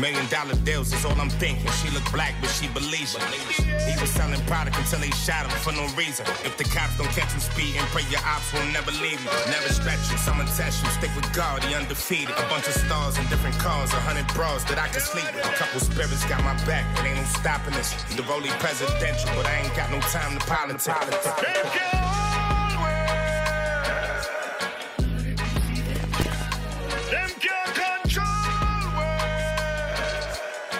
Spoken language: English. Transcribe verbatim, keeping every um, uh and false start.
Million dollar deals is all I'm thinking. She look black, but she believes it. He was selling product until they shot him for no reason. If the cops don't catch you speeding, pray your ops will never leave you. Never stretch you, someone test you. Stick with God, he undefeated. A bunch of stars in different cars, a hundred bras that I can sleep with. A couple spirits got my back, it ain't no stopping this. The rollie presidential, but I ain't got no time to politic.